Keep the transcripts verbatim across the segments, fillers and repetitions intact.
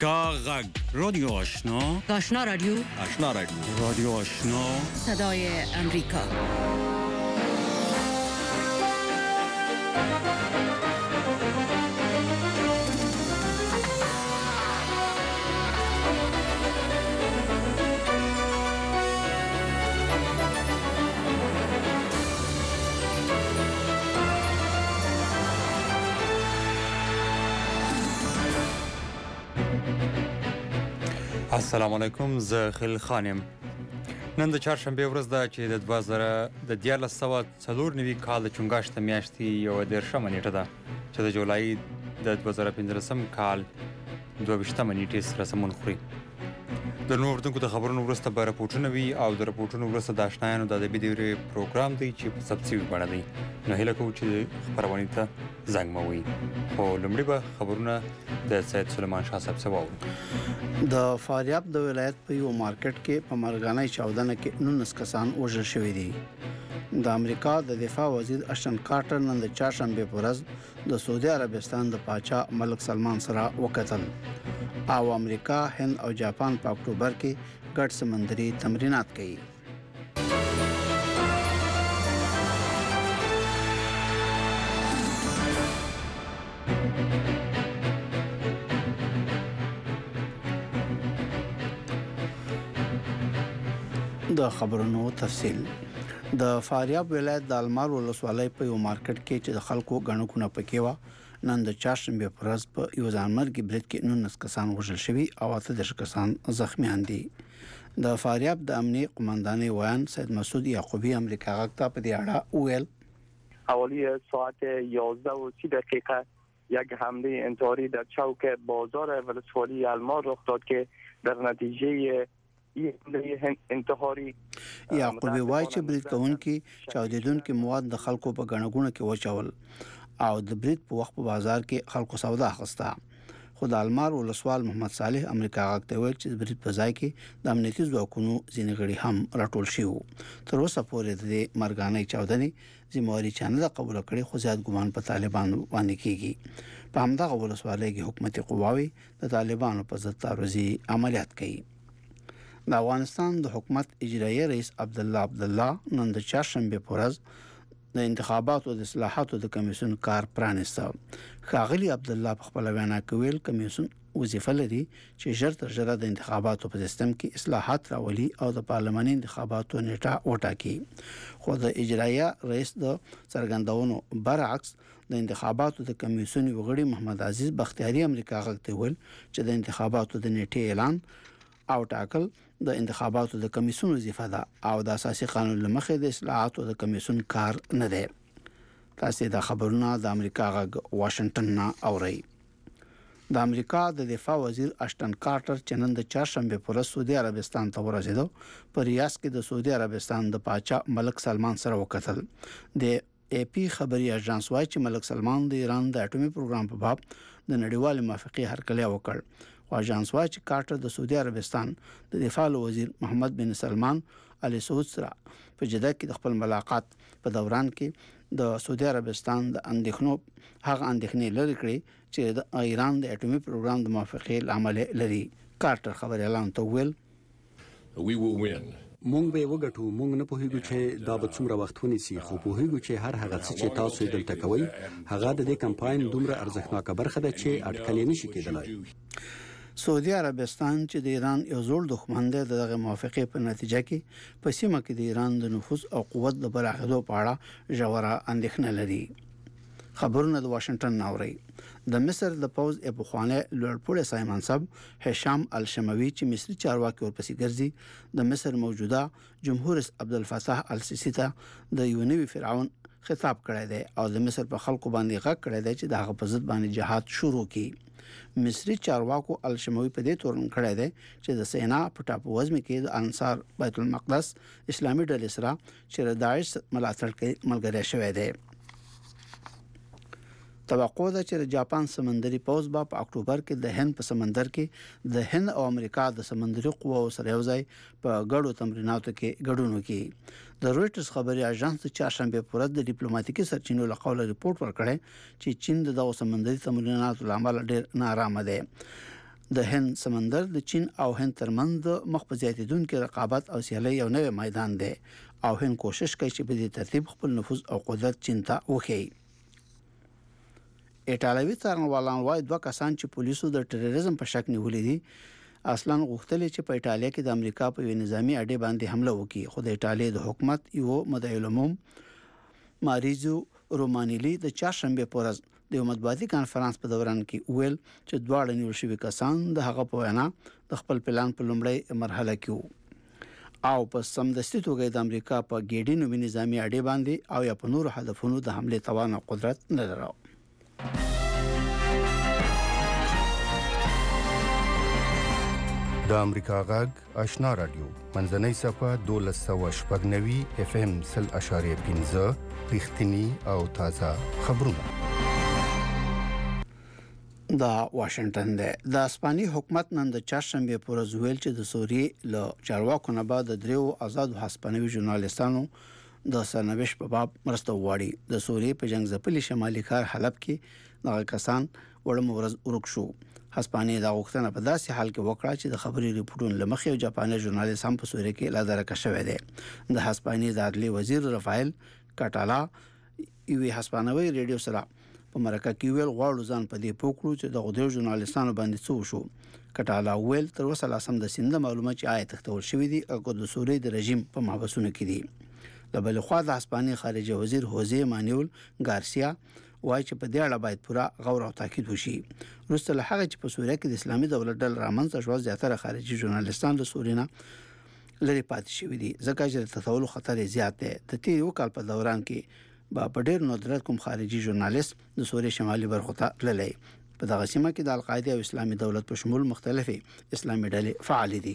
کاغذ رادیو آشنا آشنا رادیو آشنا رادیو رادیو آشنا صدای امریکا. السلام علیکم، زه خلیل خان یم. نن د چهارشنبې ورځ ده چې د دوه زره د دیارلس سوه څلور نوي کال د چونګښت میاشتې یوه دېرشمه نیټه ده چې د جولای د دوه زره پنځلسم کال دوه ویشتمه نیټې سره سمون خوري. د نورو اردوونکو د خبرونو وروسته به رپورټونه وي او د رپورټونو وروسته د اشنایانو د ادبي دورې پروګرام دی چې په ثبت شوي بڼه دی. نو هیله کوو چې خپرونې ته زنګ مه وهئ. خو لومړی به خبرونه د سید سلیمان شاه صاحب څخه واورو. د فاریاب د ولایت په یو مارکیټ کې په مرګانه چاودنه کې نولس کسان وژل شوي دي. د امریکا د دفاع وزیر اشتن کارټر نن د چهارشنبې په ورځ د سعودي عربستان د پاچا ملک سلمان سره وکتل او امریکا، هند او جاپان په اکتوبر کې ګډ سمندري تمرینات کوي. د خبرونو تفصیل. د فاریاب ولایت د المار ولسوالۍ په یو مارکیټ کې چې د خلکو غنکونه پکې و، نن د چهارشنبې په ورځ په یو ځانمرګي برید کې نولس کسان وژل شوي او اته دېرش کسان زخمیان دي. د فاریاب د امنیه قماندانۍ ویان سید مسعود یعقوبی امریکا غږ ته په دې اړه وویل: حوالی ساعت یازده و سی دقیقه یک حمله انتحاری در چوک بازار ولسوالی المار رخ داد که در نتیجه این انتحاری یعقوبی وایي چې برید کوونکي چاودیدونکي مواد د خلکو په غنګونه کې وچول او د برید په وخت په بازار کې خلکو سودا اخیسته. خو د المار ولسوال محمد صالح امریکا غږ ته ویل چې برید په ځای کې د امنیتي ځواکونو ځینې غړي هم راټول شوي. تر اوسه پورې د مرګانۍ چاودنې ذمہواري چا نه قبول کړي، خو زیات ګمان په طالبانو باندې کیږي. په همدغه ولسوالۍ کې حکومتي قواوې د طالبانو په ضد تعرضي عملیات کوي. د افغانستان د حکومت اجرایي رئیس عبدالله عبدالله نن د چهارشنبې په ورځ د انتخاباتو د اصلاحاتو د کمیسیون کار پرانیسته. ښاغلي عبدالله په خپله وینا کې ویل کمیسیون وظیفه لري چې ژر تر ژره د انتخاباتو په سیستم کې اصلاحات راولي او د پارلماني انتخاباتو نیټه وټاکي. خو د اجرایي رئیس د څرګندونو برعکس د انتخاباتو د کمیسیون وغړي محمد عزیز بختیاري امریکا غږ ته ویل چې د انتخاباتو د نیټې اعلان او ټاکل د انتخاباتو د کمیسیون وظیفه ده او د اساسي قانون لمخې د اصلاحاتو د کمیسیون کار نه دی. تاسو د خبرونو د امریکا غږ واشنگټن نه اورئ. د امریکا د دفاع وزیر اشتن کارټر چې نن د چهارشنبې په ورځ سعودي عربستان ته ورسېدو، په ریاض کې د سعودي عربستان د پاچا ملک سلمان سره وکتل. د اے پی خبري اژانس وايي چې ملک سلمان د ایران د اټومي پروګرام په باب د نړیوال موافقې هرکلی وکړ. او اژانس وايي چې کارټر د سعودي عربستان د دفاع وزیر محمد بن سلمان ال سعود سره په جده کې د خپل ملاقات په دوران کې د سعودي عربستان د اندېښنو هغه اندېښنې لري کړې چې د ایران د اټومي پروګرام د موافقې لامل لري. کارټر خبري اعلان ته ویل: We will win. مونږ به وګټو. مونږ نه پوهیږو چې دا به څومره وخت ونیسي، خو پوهیږو چې هر هغه څه چې تاسو دلته کوئ هغه د دې کمپاین دومره ارزښتناکه برخه ده چې اټکل یې نشي کېدلای. سعودي عربستان چې د ایران یو زوړ دښمن دی، دغه موافقې په نتیجه کې په سیمه کې د ایران د نفوذ او قوت د پراخېدو په اړه ژوره اندېښنه لري. خبرونه د واشنگټن نه اورئ. د مصر د پوز پخوانی لوړپوړی سای منصب هشام الشموي چې مصري چارواکي ورپسې ګرځي، د مصر موجوده جمهور رئیس عبدالفتاح السیسی ته د یو نوي فرعون خطاب کړی دی او د مصر په خلکو باندې غږ کړی دی چې د هغه په ضد باندې جهاد شروع کړي. مصري چارواکو الشموي په دې تورن کړی دی چې د سینا په ټاپو وزمې کې د انصار بیت المقدس اسلامي ډلې سره چې د داعش ملاتړ کوي ملګری شوی دی. توقع ده چې د جاپان سمندري پوځ به په اکتوبر کې د هند په سمندر کې د هند او امریکا د سمندري قواو سره یوځای په ګډو تمریناتو کې ګډون وکړي. د رويټرز خبري اژانس د چهارشنبه په ورځ د ډیپلوماټیکي سرچینو له قوله ریپورت ورکړی چې چین د دغه سمندري تمریناتو لامل ډېر نارامه دی. د هند سمندر د چین او هند ترمنځ د مخ په زیاتیدونکو رقابت او سیالي یو نوی میدان دی او هند کوشش کوي چې په دې ترتیب خپل نفوذ او قدرت چین ته وښيي. ایټالوي څارنوالان وايي دوه کسان چې پولیسو د ټیرریزم په شک نیولې دي اصلا غوښتل چې په ایټالیا کې د امریکا په یو نظامی اډې باندې حمله وکړي، خو د ایټالیا د حکومت یو مدعي العموم ماریزو رومانیلی د چهارشنبه په ورځ د یو مطبوعاتي کانفرنس په دوران کې ویل چې دواړه نیول شوي کسان د هغه په وینا د خپل پلان په لومړۍ مرحله کې او په سمدستي توګه د امریکا په ګېډي نومي نظامی اډې باندې او یا په نورو هدفونو د حمله توان او قدرت نه لري. د امریکا غږ آشنا رادیو منځنۍ صفه دولس سوه شپږ نوي اف ام سل اشاریه پنځه رښتینی او تازه خبرونه. دا واشنگټن دی. د اسپاني حکومت نن د چهارشنبه پر ورځ ویل چې د سوریې له چارواکو نه بعد د دریو آزادو هسپانوي ژورنالیستانو د سرنوشت په باب مرسته وغواړي. د سوریې په جنگ ځپلي شمالي ښار حلب کې دغه کسان وړم ورځ ورک شو. هسپانیې دا غوښتنه په داسې حال کې وکړه چې د خبري ریپورتونو لمخې یو جاپاني ژورنالیست هم په سوریې کې لا درکه شوی دی. د هسپانیې د عدلي وزیر رافایل کاټالا یوې هسپانوي ریډیو سره په مرکه کې ویل غواړو ځان په دې پوکړو چې د غوډیو ژورنالیستانو باندې څه وشو. کټالا ویل تر اوسه لا سم د سند معلومات چې آیت تختول شوې دي او د سوریې د رژیم په محبسونو کې دي. د بل خوا د هسپانیې خارجه وزیر هوزه مانویل ګارسیا وایي چې په دې اړه باید پوره غور او تاکید وشي. وروسته له هغه چې په سوریه کې د اسلامي دولت ډله رامنځته شوه زیاتره خارجي ژورنالیستان له سوریې نه لري پاتې شوي دي ځکه چې د تطاول خطر زیات دی. د تیر یو کال په دوران کې با په ډېر ندرت کوم خارجي ژورنالیست د سوریې شمالي برخو ته تللی. په دغه سیمه کې د القاعده او اسلامي دولت په شمول مختلفې اسلامي ډلې فعال دي.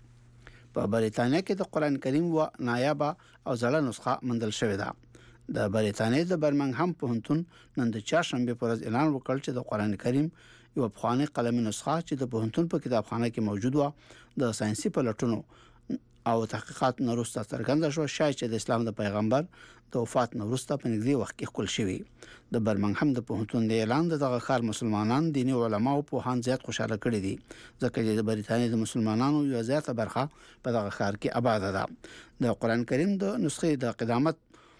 په بریتانیا کې د قران کریم و نایابه او زړه نسخه مندل شوې ده. د بریتانیا د برمنګهم پوهنتون نن د چهارشنبه پر ورځ اعلان وکړ چې د قران کریم یو افغاني قلمي نسخه چې د پوهنتون په کتابخانه کې موجود و د ساينسي پلټونو او تحقیقات نورسته څرګنده شو شاید چې د اسلام د پیغمبر د وفات نورسته په نږدې وخت کې خپل شوی. د برمنګهم د پوهنتون د اعلان دغه خار مسلمانان دیني علما او پوهان زیات خوشاله کړي دي ځکه چې د بریتانیا د مسلمانانو یو زیاته برخه په دغه خار کې آباد ده. د قران کریم د نسخې د قدامت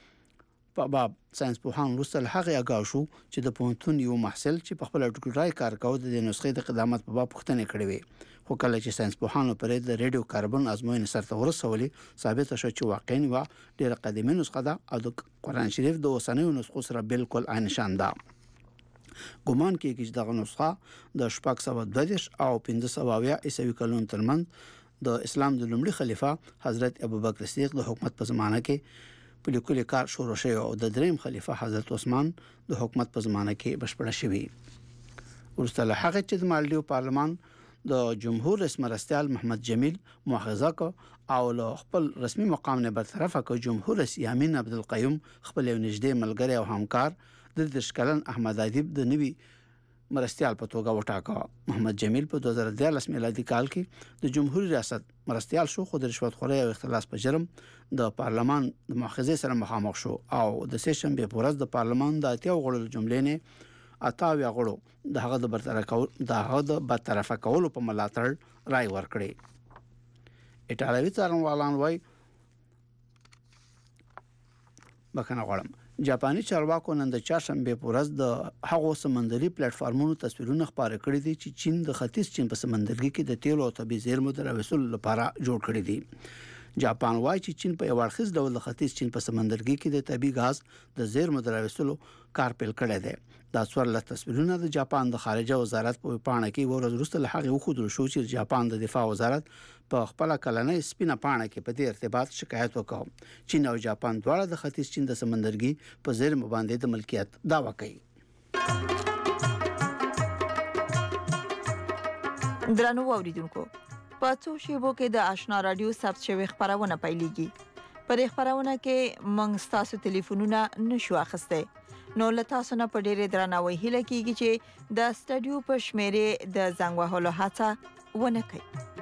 په باب ساينس پوهان وروسته هغه اگاو شو چې د پوهنتون یو محصل چې په خپل ډاکټرای کار کاوه د نسخې د قدامت په باب پوښتنه کړې وي، خو کله چې ساينس پوهانو پر د ریډیو کاربن ازموینې سره ورسولې ثابت شو چې واقعا وا ډېر قدیمه نسخه ده او د قران شریف د اوسنیو نسخو سره بالکل عین شان ده. ګومان کېږي چې دغه نسخه د شپږ سوه دوه دېرش او پنځه سوه اویا عیسوي کلونو ترمنځ د اسلام د لومړي خلیفہ حضرت ابوبکر صدیق د حکومت په زمانه کې په لیکلي کار شروع شوی او د دریم خلیفہ حضرت عثمان د حکومت په زمانه کې بشپړه شوی. ورسته له هغه چې د مالدیو پارلمان د جمهور رئیس مرستیال محمد جمیل مؤاخذه کو او له خپل رسمي مقام نه برطرفه کو جمهور رئیس یامین عبدالقیوم خپل یو نږدې ملګری او همکار د دشکلن احمد ادیب د نوي مرستیال په توګه وټاکه. محمد جمیل په دوه زره دیارلس میلادي کال کې د جمهوریت ریاست مرستیال شو خو د رشوت خورۍ او اختلاس په جرم د پارلمان د مؤاخذې سره مخامخ شو او د سه شنبه په ورځ د پارلمان د اتیا غړو جملې نه اتاویا غړو د هغه د برطرفه کول د هغه د برطرفه کولو په ملاتړ رائے ورکړي. ایټالوي څارنوالان وايي بکنه غواړم جاپاني چارواکو نن د چهارشنبه په ورځ د هغو سمندري پلیټ فارمونو تصویرونه خپاره کړي دي چې چین د ختیځ چین په سمندرګي کې د تیلو او طبي زیرمو د راوصول لپاره جوړ کړي دي. جاپان وايي چې چین په یو اړخیز ډول د ختیځ چین په سمندرګي کې د طبي غاز د زیرمو د راوصول کار پیل کړی دی. دا څوارلس تصویرونه د جاپان د خارجه وزارت په پاڼه کې ورځ وروسته له هغه وښودل شو چې جاپان د دفاع وزارت په خپل کلنۍ سپینه پاڼه کې په دې ارتباط شکایت وکړ. چین او جاپان دواړه د ختیځ چین د سمندرګي په زیرمو باندې د ملکیت دعوا کوي. درنو اوریدونکو په څو شیبو کې د آشنا رادیو ثبت شوی خبرونه پیلېږي. پر خبرونه کې موږ تاسو ټلیفونونه نشو اخیسته. نو له تاسو نه په ډېرې درناوي هیله کیږي چې د سټډیو په شمیرې د زنګ وهلو هڅه ونه کړئ.